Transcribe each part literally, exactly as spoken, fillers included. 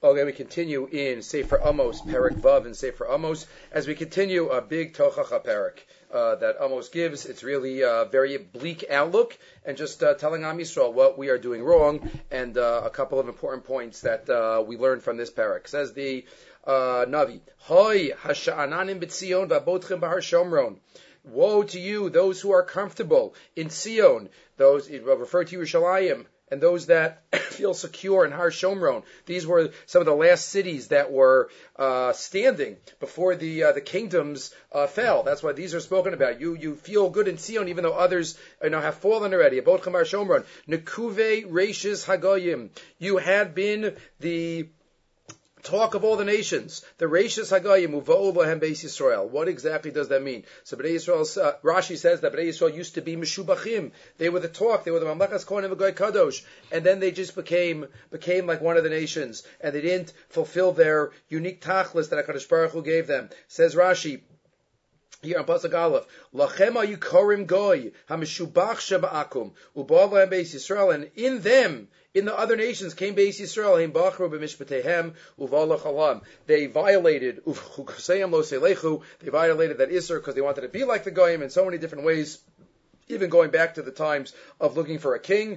Okay, we continue in Sefer Amos, Perek Vav in Sefer Amos. As we continue a big Tochacha Perek uh, that Amos gives, it's really a very bleak outlook and just uh, telling Am Yisrael what we are doing wrong and uh, a couple of important points that uh, we learned from this Perek. Says the uh, Navi, Hoi hasha'ananim b'tzion v'abotchem b'har Shomron. Woe to you, those who are comfortable in Zion, those refer to Yerushalayim, and those that feel secure in Har Shomron. These were some of the last cities that were uh, standing before the uh, the kingdoms uh, fell. That's why these are spoken about. You you feel good in Zion, even though others you know have fallen already. Abot Har Shomron, Nekuve Reishis Hagoyim. You had been the talk of all the nations. The Reishis Hagayim Uva'u Lahem Beis Yisrael. What exactly does that mean? So Bnei Yisrael, uh, Rashi says that Bnei Yisrael used to be Meshubachim. They were the talk. They were the Mamlechas Kohanim V'Goy Kadosh. And then they just became became like one of the nations. And they didn't fulfill their unique tachlis that HaKadosh Baruch Hu gave them. Says Rashi, here on Pasuk Aleph, Lachem ayu korim goy hameshubach sheba'akum u'ba'al lahem beis Yisrael, and in them, in the other nations, came Beis Yisrael, him bachru b'mishpatehem uvalach halam. They violated uvchukoseyam lo selechu. They violated that Isser because they wanted to be like the goyim in so many different ways. Even going back to the times of looking for a king,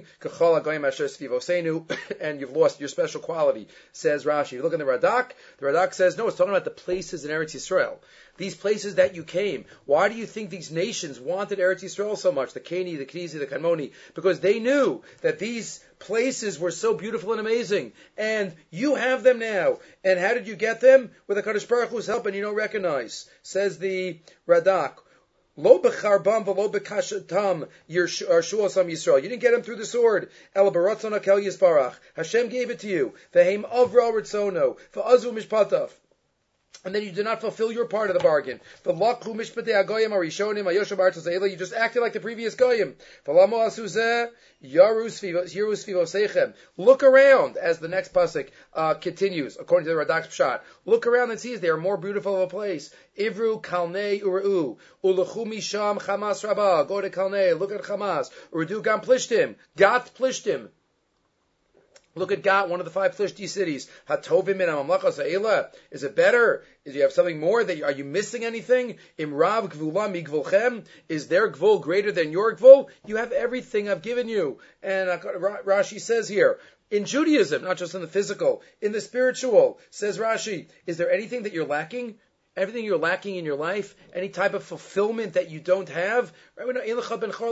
and you've lost your special quality, says Rashi. You look in the Radak, the Radak says, no, it's talking about the places in Eretz Yisrael. These places that you came. Why do you think these nations wanted Eretz Yisrael so much? The Keni, the Knizi, the Kanmoni. Because they knew that these places were so beautiful and amazing. And you have them now. And how did you get them? With HaKadosh Baruch Hu's help, and you don't recognize. Says the Radak. Lo b'charbam v'lo b'kashatam Yershuah Sam Yisrael. You didn't get him through the sword. El baratzon hakel yisbarach. Hashem gave it to you. V'heim avra ritzono. V'azu mishpatav. And then you did not fulfill your part of the bargain. V'lakhu mishpatei hagoyim harishonim hayoshem b'aretz hazeh. You just acted like the previous goyim. V'lamo asu zeh yarus vivosechem. Look around, as the next pasuk uh, continues, according to the Radak's Pshat. Look around and see if they are more beautiful of a place. Ivru kalnei ureu ulechu misham Chamas rabah. Go to Kalnei, look at Chamas. Urdu gam plishtim, gat plishtim. Look at Gat, one of the five Plishti cities. Hatovim min hamamlachas ha'ela. Is it better? Do you have something more? That you, are you missing anything? Imrav gvula migvulchem. Is their gvul greater than your gvul? You have everything I've given you. And Rashi says here, in Judaism, not just in the physical, in the spiritual, says Rashi, is there anything that you're lacking? Everything you're lacking in your life, any type of fulfillment that you don't have? We just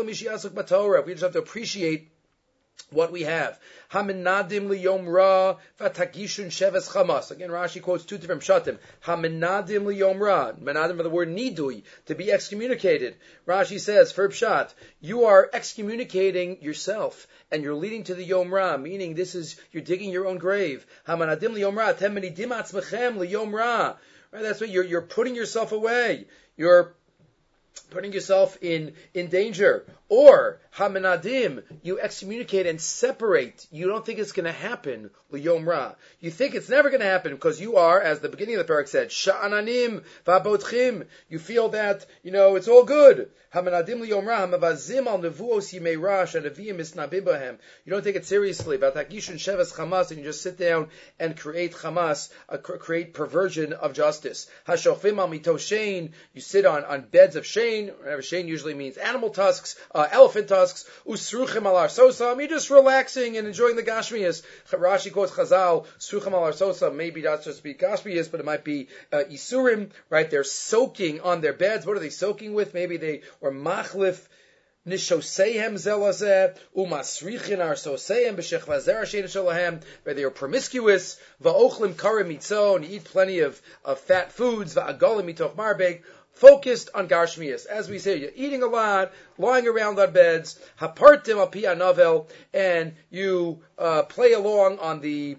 have to appreciate what we have. Hamenadim liyom ra v'tagishun sheves chamas. Again, Rashi quotes two different pshatim. Hamenadim liyom ra. Menadim for the word nidui, to be excommunicated. Rashi says, for pshat, you are excommunicating yourself, and you're leading to the yom ra, meaning this is, you're digging your own grave. Hamenadim liyom ra, tem menidim atzmechem liyom ra. Right, that's what you're, you're putting yourself away. You're putting yourself in, in danger. Or, hamenadim, you excommunicate and separate. You don't think it's going to happen, liyom ra. You think it's never going to happen because you are, as the beginning of the parak said, sha'ananim v'abotchim. You feel that, you know, it's all good. Hamenadim liyom ra, hamavazim al nevuos yimei ra, shanaviyim isnabim bahem. You don't take it seriously. V'atagishun sheves chamas, and you just sit down and create chamas, uh, create perversion of justice. Hashofim al mito shein, you sit on, on beds of shein. Whatever shein usually means animal tusks, Uh, elephant tusks, usruchim alar sosam. You're just relaxing and enjoying the gashmias. Rashi quotes Chazal, usruchim alar sosam. Maybe not just be gashmias, but it might be uh, isurim. Right? They're soaking on their beds. What are they soaking with? Maybe they were machlif nishoseihem zelazeh umasrichin arsoseihem b'shechvazer shein shalahem. Where they are promiscuous. Va'ochlim karim mitzon. You eat plenty of, of fat foods. Va'agolim mitoch marbeg. Focused on Garshmias. As we say, you're eating a lot, lying around on beds, hapartim al pi navel, and you uh, play along on the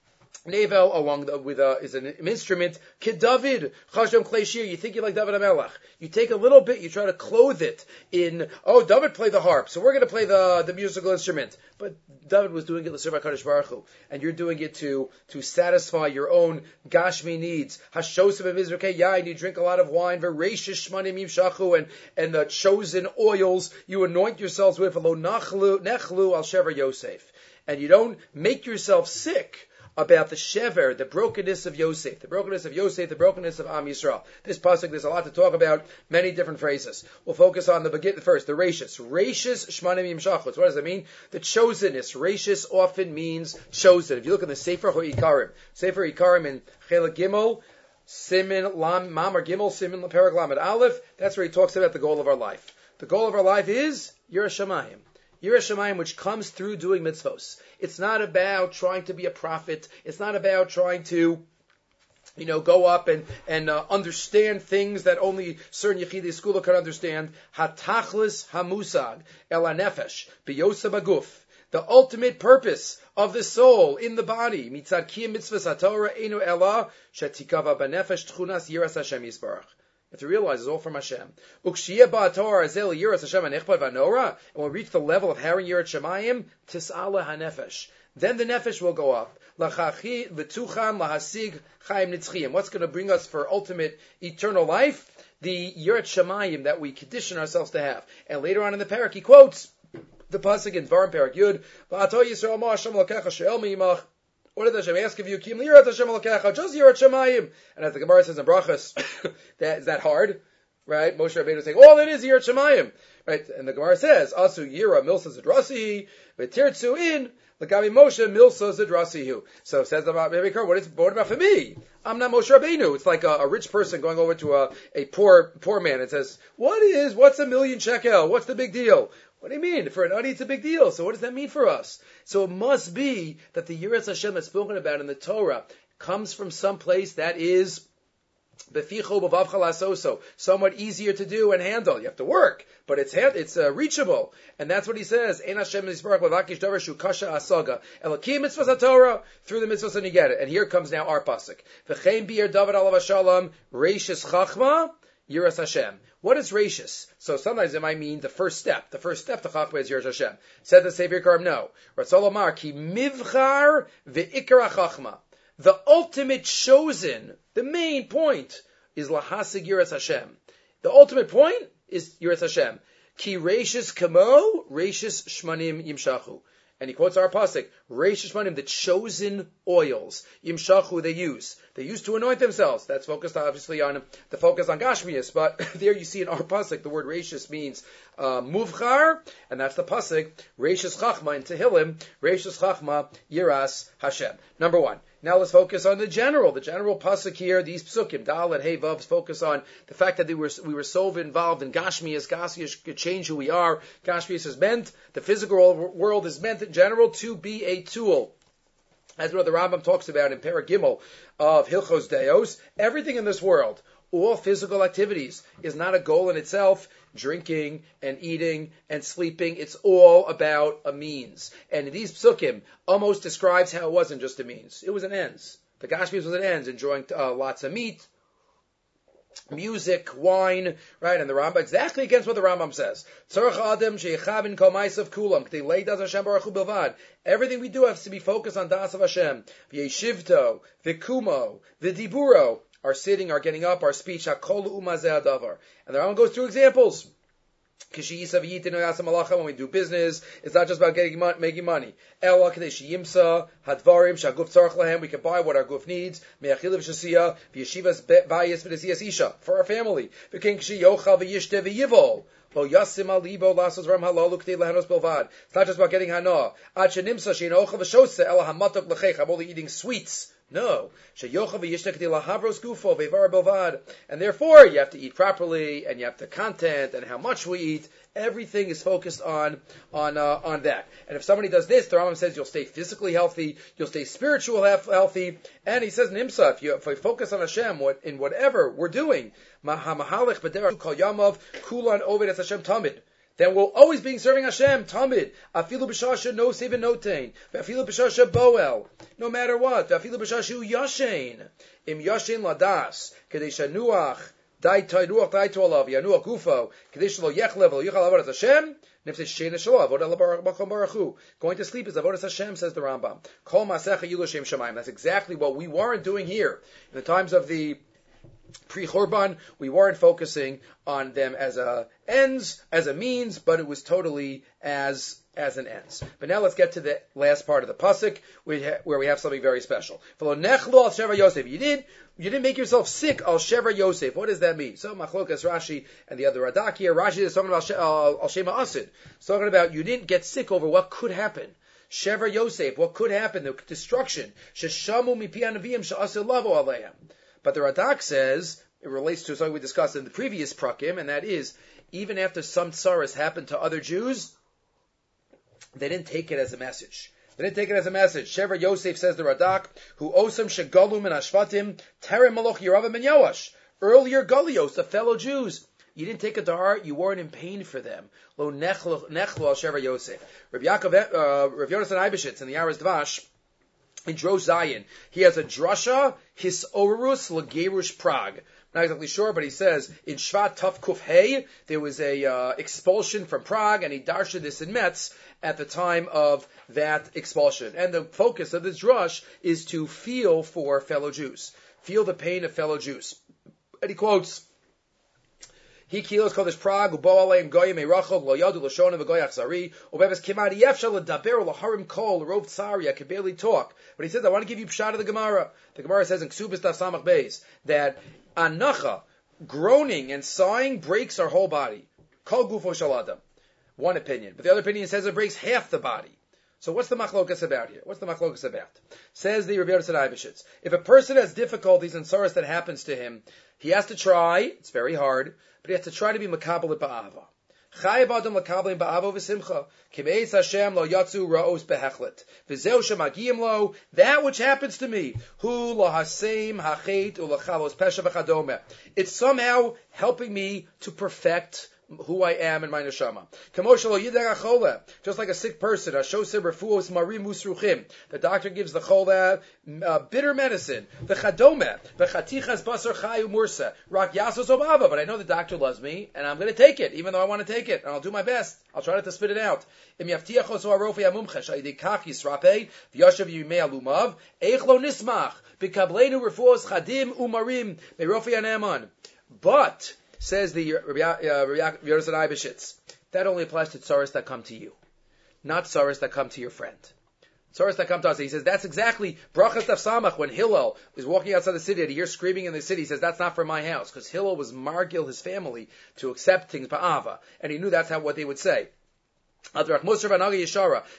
navel along the, with a, is an instrument. Kid David, Chashem Kleshir, you think you're like David HaMelech. You take a little bit, you try to clothe it in, oh, David played the harp, so we're going to play the, the musical instrument. But David was doing it to serve HaKadosh Baruch Hu, and you're doing it to, to satisfy your own Gashmi needs. Hashosim of Mizrakei Yain, you drink a lot of wine, Vereshish Shmanim Yimshachu, and, and the chosen oils you anoint yourselves with, Lo Nechlu Al Shever Yosef. And you don't make yourself sick about the shever, the brokenness of Yosef, the brokenness of Yosef, the brokenness of Am Yisrael. This pasuk, there's a lot to talk about, many different phrases. We'll focus on the begin first, the rachis. Rachis shmanim yimshachos. What does that mean? The chosenness. Rachis often means chosen. If you look in the Sefer HaIkarim, Sefer HaIkarim in Chelek Gimel, Simin Lam Mamar Gimel, Simin Perek Lamed Aleph, that's where he talks about the goal of our life. The goal of our life is Yiras Shamayim. Yiras Shamayim, which comes through doing mitzvos. It's not about trying to be a prophet. It's not about trying to, you know, go up and and uh, understand things that only certain Yechidei Skula can understand. Hatachlis hamusag el hanefesh biyoseh baguf. The ultimate purpose of the soul in the body. Mitzad kiyum mitzvahs haTorah einu ela shetikava banefesh tchunas yiras Hashem yisbarach. You have to realize it's all from Hashem. And when we reach the level of Harin Yirat Shemayim, Tis'ala HaNefesh. Then the Nefesh will go up. What's going to bring us for ultimate eternal life? The Yirat Shemayim that we condition ourselves to have. And later on in the parak, he quotes the pasuk in Dvarim Parak Yud, what did Hashem ask of you? Kim lirat Hashem alokecha, just yirat Shemayim. And as the Gemara says in Brachas, that is that hard, right? Moshe Rabbeinu is saying, all it is yirat Shemayim, right? And the Gemara says, asu yira milsa zadrasi, v'tirtzu in l'gavi Moshe milsa zadrasihu. So it says about maybe what is what about for me? I'm not Moshe Rabbeinu. It's like a, a rich person going over to a, a poor poor man and says, what is what's a million shekel? What's the big deal? What do you mean? For an Adi, it's a big deal. So what does that mean for us? So it must be that the Yiras Hashem that's spoken about in the Torah comes from some place that is beficho b'vavcha lasoso, somewhat easier to do and handle. You have to work, but it's it's uh, reachable. And that's what he says. Ein Hashem yisbarach levakish davar shu kasha asaga. Elokim mitzvahs haTorah, through the mitzvahs and you get it. And here comes now our pasuk. V'chein bi'er David alav hashalom, reishis chachma, Yiras Hashem. What is rachis? So sometimes it might mean the first step. The first step to Chachma is Yiras Hashem. Said the Sefer Karim, no. Ratzal Omar, ki mivchar ve'ikra Chachma. The ultimate chosen, the main point, is lahasig Yiras Hashem. The ultimate point is Yiras Hashem. Ki rachis kamo, rachis shmanim yimshachu. And he quotes our pasuk, Reish Shmanim, the chosen oils, Yimshachu, they use. They use to anoint themselves. That's focused obviously on the focus on Gashmias, but there you see in our pasuk, the word Reishis means uh, Muvchar, and that's the pasuk, Reishis Chachma in Tehillim, Reishis Chachma, Yiras Hashem. Number one. Now let's focus on the general, the general pasuk here. These psukim, Dal and Hey Vav, focus on the fact that they were, we were so involved in Gashmias. Gashmias could change who we are. Gashmias is meant, the physical world is meant in general to be a tool. As what the Rambam talks about in Perek Gimel of Hilchos Deos, everything in this world, all physical activities, is not a goal in itself. Drinking and eating and sleeping, it's all about a means. And these psukim almost describes how it wasn't just a means. It was an ends. The Gashmias was an ends, enjoying uh, lots of meat, music, wine, right? And the Rambam, exactly against what the Rambam says. Everything we do has to be focused on Das of Hashem. V'yeshivto, v'kumo, v'diburo, our sitting, our getting up, our speech, hakol umazeh adavar. And the Rambam goes through examples. When we do business, it's not just about getting money, making money. We can buy what our guf needs. For our family. It's not just about getting hana. I'm only eating sweets. No. And therefore, you have to eat properly, and you have the content, and how much we eat. Everything is focused on on uh, on that. And if somebody does this, the Rambam says you'll stay physically healthy, you'll stay spiritually healthy. And he says in Imsa, if you if we focus on Hashem what, in whatever we're doing, then we'll always be serving Hashem, Tamid. Afilu b'shasha no seven notain. Afilu b'shasha boel. No matter what. Afilu b'shasha yashin. Im yashin ladas. Kadesh nuach. Dai tai ruach dai to alav. Yanuach gufo. Kadesh lo yechlev lo yichal avodas Hashem. Nefesh shein shelo avodah labarak baruchu. Going to sleep is avodas Hashem, says the Rambam. Kol masecha yilu shem shamayim. That's exactly what we weren't doing here in the times of the pre-Churban. We weren't focusing on them as a ends, as a means, but it was totally as as an ends. But now let's get to the last part of the pasuk, where we have something very special. You didn't, you didn't make yourself sick al shever Yosef. What does that mean? So Machlokas Rashi and the other Radak here. Rashi is talking about al shema asid. It's talking about you didn't get sick over what could happen. Shever Yosef, what could happen? The destruction. Sheshamu mipi hanavim she'asil lavo aleim. But the Radak says it relates to something we discussed in the previous prakim, and that is even after some tsaras happened to other Jews, they didn't take it as a message. They didn't take it as a message. Shever Yosef, says the Radak, who osam shegalum and ashvatim terem maloch Yeravim and Yoash. Earlier Galios, the fellow Jews, you didn't take it to heart. You weren't in pain for them. Lo nechlu al Shever Yosef. Rabbi Yaakov, uh, Rav Yonasan Eibeshitz in the Yaris Dvash, in Dros Zion, he has a drasha his orus legerush Prague. Not exactly sure, but he says in Shvat Tav Kuf Hey there was a uh, expulsion from Prague, and he darshed this in Metz at the time of that expulsion. And the focus of this drush is to feel for fellow Jews, feel the pain of fellow Jews. And he quotes, "He kilos kodesh Prague ubo aleim goyim eirachov lo yadu l'shona v'goyach zari ubeves kimad yefshel l'daber l'harim kol rov tzari." I could barely talk, but he says, "I want to give you pshat of the Gemara." The Gemara says in Ksubis Daf Samach Beis that anacha, groaning and sighing, breaks our whole body. Kol gufo shel adam. One opinion, but the other opinion says it breaks half the body. So what's the machlokas about here? What's the machlokas about? Says the Rebbe Yonasan Eibeshitz, if a person has difficulties and sorrows that happens to him, he has to try. It's very hard, but he has to try to be makabel ba'ava. Chayav adam makabel ba'ava v'simcha. Kimeis Hashem lo yatzu ra'os behechlet. V'zeu shemagiyim lo. That which happens to me. Hu lo haseim hachet u'lachalos pesha v'chadome. It's somehow helping me to perfect who I am in my neshama. Just like a sick person, the doctor gives the chola uh, bitter medicine. But I know the doctor loves me, and I'm going to take it, even though I want to take it, and I'll do my best. I'll try to spit it out. But says the Rabbi Yonasan Eibeshitz, that only applies to tzaras that come to you, not tzaras that come to your friend. Tzaras that come to us. He says that's exactly Brachas Daf Samach when Hillel is walking outside the city and he hears screaming in the city. He says that's not for my house, because Hillel was margil his family to accept things ba'ava, and he knew that's how what they would say. When something happens,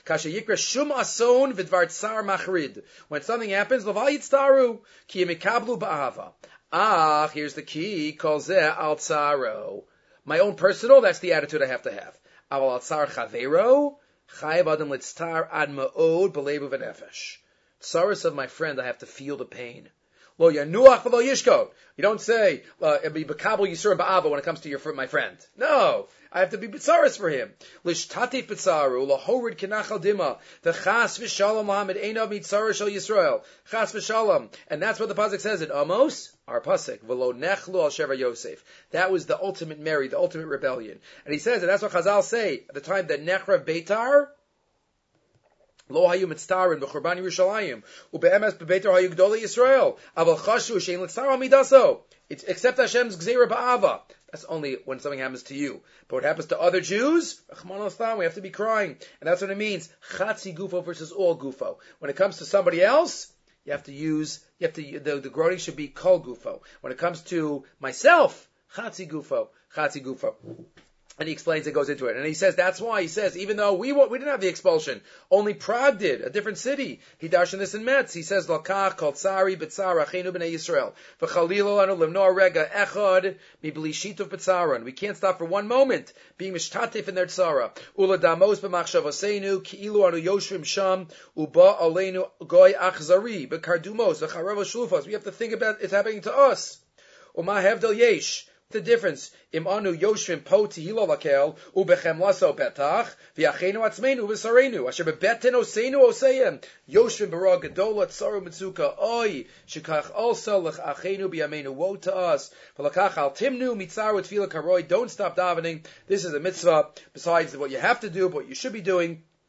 l'val yitztaru ki yemikablu ba'ava. Ah, here's the key. Kol zeh al tzaro. My own personal, that's the attitude I have to have. Aval al tzar chavero, chayav adam litztar ad ma'od b'levu v'nefesh. Tzaros of my friend, I have to feel the pain. Lo yanuach v'lo yishkot. You don't say, uh, be b'kabel yisur ba'ava when it comes to your my friend. No. I have to be bitzaris for him. Lishtatif bitzaru, lahorid kinachal dima, the chas v'shalom lahamid einav mitzara shel Yisrael. Chas v'shalom. And that's what the pasuk says in Amos, our pasuk, v'lo nechlu al shever Yosef. That was the ultimate Mary, the ultimate rebellion. And he says, and that's what Chazal say, at the time that Nechra Beitar, Lo hayu mitztarin b'churban Yerushalayim ube'emes b'beitar hayu gdolei Yisrael aval chashu shein litzar amidaso. It's except Hashem's gzeira ba'ava. That's only when something happens to you. But what happens to other Jews, we have to be crying, and that's what it means. Chatzi gufo versus all gufo. When it comes to somebody else, you have to use. You have to. The, the groaning should be kol gufo. When it comes to myself, chatzi gufo, chatzi gufo. And he explains it, goes into it. And he says, that's why, he says, even though we we didn't have the expulsion, only Prague did, a different city. He darshan this in Metz. He says, Lakach, kol tsari, b'tzara, achenu b'nei Yisrael. V'chalilo anu limnoa rega echad, mibli shituf b'tzaran. We can't stop for one moment being mishtatif in their tzara. Ula damos b'machshavoseinu, ki'ilu anu yoshvim sham, uba aleinu goy achzari, b'kardumos, v'charav shulfos. We have to think about it's happening to us. Uma hevdel yesh. The difference im anu yoshvim po tehilo lakel ubechem laso betach v'achenu atzmeinu v'sarenu asher bebeten oseinu oseyem yoshvim bara gedola tsaru mitzuka oy shekach also lech achenu b'yameinu. Woe to us v'lakach al timnu mitzar v'tfila karoi. Don't stop davening. This is a mitzvah besides what you have to do, but what you should be doing.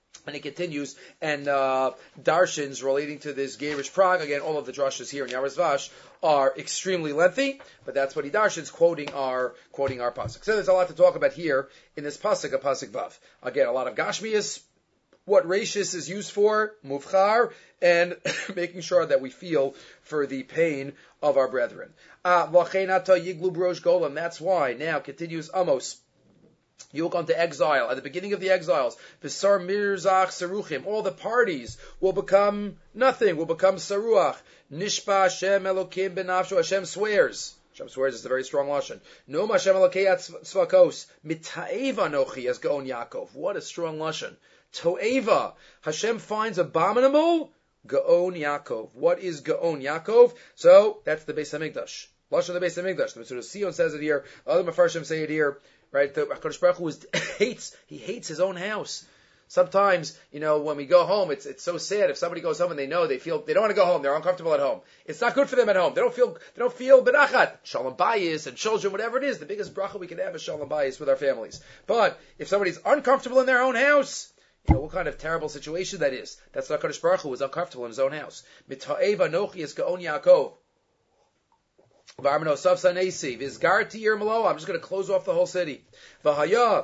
And it continues, and uh, darshins relating to this Gerish Prague, again, all of the drashas here in Yaris Vash are extremely lengthy, but that's what he darshins, quoting our quoting our pasuk. So there's a lot to talk about here in this pasuk, a pasuk Vav. Again, a lot of Gashmias, what Rashis is used for, Muvchar, and making sure that we feel for the pain of our brethren. Uh, that's why, now continues Amos, you will come to exile. At the beginning of the exiles, Visar Mirzach Saruchim, all the parties will become nothing, will become Saruach. Nishpa Hashem Elokim Benafshu, Hashem swears. Hashem swears is a very strong lashon. No Hashem Elokei Tzvakos, Mita'eva Nochi as Gaon Yaakov. What a strong lashon. To'eva. Hashem finds abominable Gaon Yaakov. What is Gaon Yaakov? So, that's the Beis HaMikdash. Lashon the Beis HaMikdash. The Mitzvah Sion says it here. Other Mefarshim say it here. Right, the HaKadosh Baruch Hu is, hates, he hates his own house. Sometimes, you know, when we go home, it's it's so sad. If somebody goes home and they know they feel they don't want to go home, they're uncomfortable at home. It's not good for them at home. They don't feel they don't feel benachat, shalom bayis and children, whatever it is. The biggest bracha we can have is shalom bayis with our families. But if somebody's uncomfortable in their own house, you know what kind of terrible situation that is. That's the HaKadosh Baruch Hu is uncomfortable in his own house. Mita'ev anochi es gaon Yaakov. I'm just going to close off the whole city. Even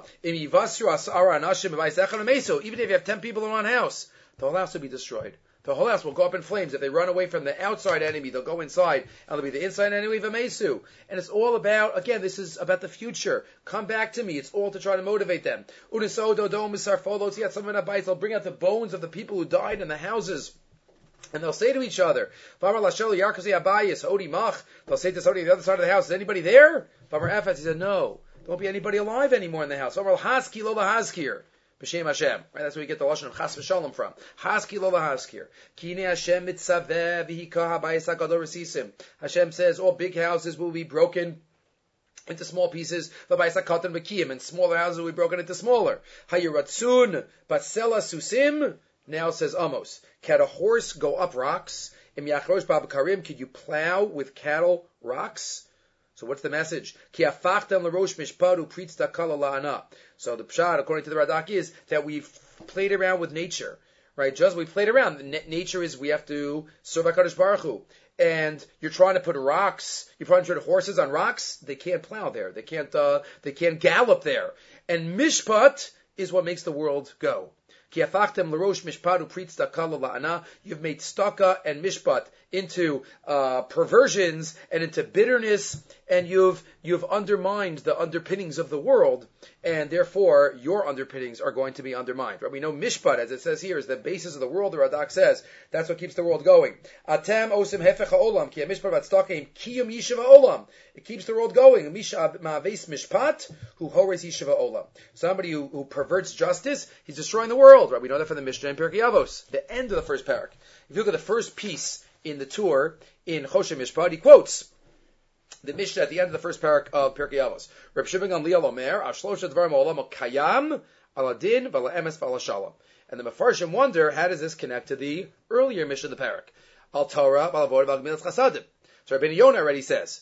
if you have ten people in one house, the whole house will be destroyed. The whole house will go up in flames. If they run away from the outside enemy, they'll go inside, and it'll be the inside enemy of Amesu. And it's all about, again, this is about the future. Come back to me. It's all to try to motivate them. They'll bring out the bones of the people who died in the houses. And they'll say to each other, they'll say to somebody on the other side of the house, is anybody there? He said, no, there won't be anybody alive anymore in the house. Right, that's where we get the lashon of chas v'shalom from. Haski lo lahaskir. Kine Hashem mitzaveh v'hikah habayis hagadol resisim. Hashem says all big houses will be broken into small pieces. V'bayis hakatan v'kiyim, and smaller houses will be broken into smaller. Hayiratzun batsela susim. Now says Amos, can a horse go up rocks? Im yachrosh babakarim, could you plow with cattle rocks? So what's the message? Ki afachtem l'rosh mishpadu pritzta kala la'ana. So the pshat, according to the Radak, is that we've played around with nature, right? Just we played around. Nature is we have to serve HaKadosh Baruch Hu. And you're trying to put rocks, you're trying to put horses on rocks, they can't plow there. They can't, uh, they can't gallop there. And mishpat is what makes the world go. You've made staka and mishpat into uh, perversions and into bitterness, and you've you've undermined the underpinnings of the world, and therefore your underpinnings are going to be undermined. Right? We know mishpat, as it says here, is the basis of the world. The Radak says that's what keeps the world going. Atem osim hefech ha'olam ki mishpat vatstakim kiyum yishiva olam. It keeps the world going. Misha ma'aves mishpat hu hores yishiva olam. Somebody who, who perverts justice, he's destroying the world. Right? We know that from the Mishnah in Pirkei Avos, the end of the first parak. If you look at the first piece in the tour in Choshen Mishpat, he quotes the Mishnah at the end of the first parak of Pirkei Avos. Reb Shimon Gamliel Omer, Ashlosha Dvarim Olam Kayam Aladin Vala Emes Vala Shalom. And the Mefarshim wonder, how does this connect to the earlier Mishnah of the parak? Al Torah Val Avodah Val Gemilas Chasadim. So Rabbeinu Yonah already says,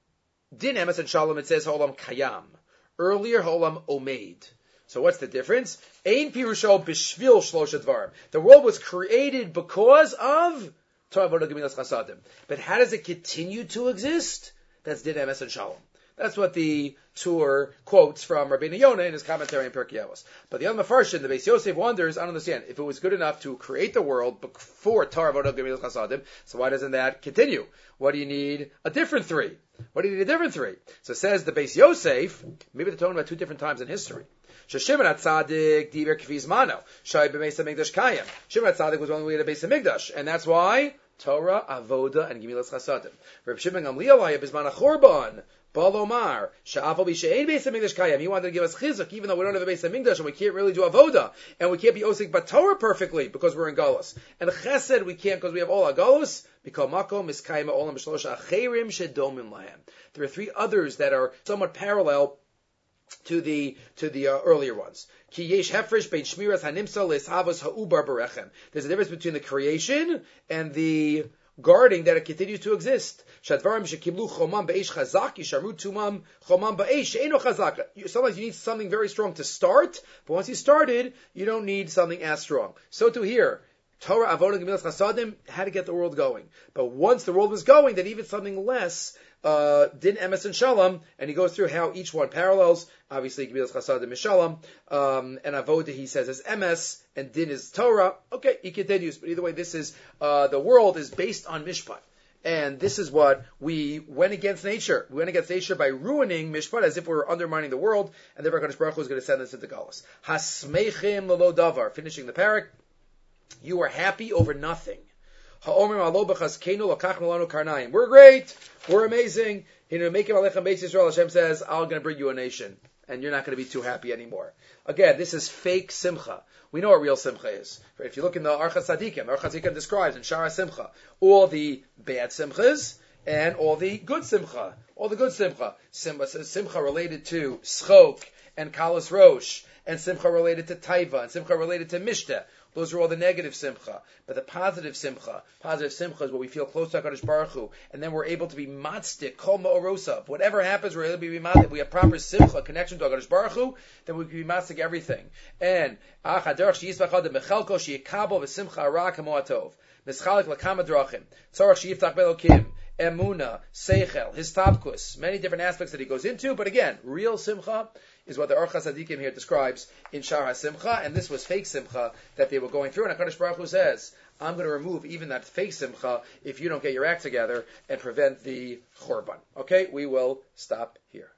Din Emes and Shalom, it says Olam Kayam. Earlier Olam Omeid. So what's the difference? Ein pirusho b'shvil shlosha dvarim. The world was created because of Torah Avodah Gemilas Chasadim. But how does it continue to exist? That's Din Emes and Shalom. That's what the Tur quotes from Rabbeinu Yonah in his commentary in Pirkei Avos. But the other Mefarshim, the Beis Yosef wonders, I don't understand, if it was good enough to create the world before Torah Avodah Gemilas Chasadim, so why doesn't that continue? What do you need a different three? What do you need a different three? So it says the Beis Yosef, maybe they're talking about two different times in history. Shimon HaTzadik diver k'fi zmano. Shai b'Beis HaMikdash kayem. Shimon HaTzadik was when we had a Beis HaMikdash, and that's why Torah, Avoda, and Gemilas Chasadim. Reb Shimon Gamliel haya b'zman HaChurban. Balomar, Sha'afal b'she'ein Beis HaMikdash kayem. He wanted to give us chizuk, even though we don't have a Beis HaMikdash and we can't really do Avoda, and we can't be osik b'Torah perfectly because we're in Galus. And Chesed we can't because we have all our Galus. Because Makom Miskayim Olam B'Shlosha Acherim Shedomim Lahem. There are three others that are somewhat parallel to the to the uh, earlier ones. Ki yesh hefresh bein shmiras hanimsa le'eshavos ha'ubar berechem. There's a difference between the creation and the guarding that it continues to exist. Sometimes you need something very strong to start, but once you started, you don't need something as strong. So to here, Torah, Avodah, Gemilas Chasadim had to get the world going. But once the world was going, then even something less, uh, Din, Emes, and Shalom, and he goes through how each one parallels. Obviously, Gemilas Chasadim is Shalom, um, and Avodah, he says, is Emes, and Din is Torah. Okay, he continues. But either way, this is, uh, the world is based on Mishpat. And this is what we went against nature. We went against nature by ruining Mishpat as if we were undermining the world, and therefore HaKadosh Baruch Hu is going to send us into Galus. Hasmeichim lelo davar. Finishing the parak. You are happy over nothing. We're great. We're amazing. Hashem says, I'm going to bring you a nation. And you're not going to be too happy anymore. Again, this is fake simcha. We know what real simcha is. If you look in the Archas Tzadikim, the Archas Tzadikim describes in Shara Simcha all the bad simchas and all the good simcha. All the good simcha. Simcha, simcha related to schok and kalas rosh, and simcha related to taiva, and simcha related to mishteh. Those are all the negative simcha. But the positive simcha, positive simcha is where we feel close to HaKadosh Baruch Hu, and then we're able to be matzdik, kol ma'orosa. Whatever happens, we're able to be matzdik. We have proper simcha, connection to HaKadosh Baruch Hu, then we can be matzdik everything. And, ach haderach she'yisbach adam mechelko she'yikabo v'simcha ara kamo atov. Mischalik l'kama drachim. Tzorach she'yiftach belokim. Emuna, Seichel, Histapkus, many different aspects that he goes into, but again, real simcha is what the Archas Tzadikim here describes in Shar HaSimcha, and this was fake simcha that they were going through, and HaKadosh Baruch Hu says, I'm going to remove even that fake simcha if you don't get your act together and prevent the Chorban. Okay, we will stop here.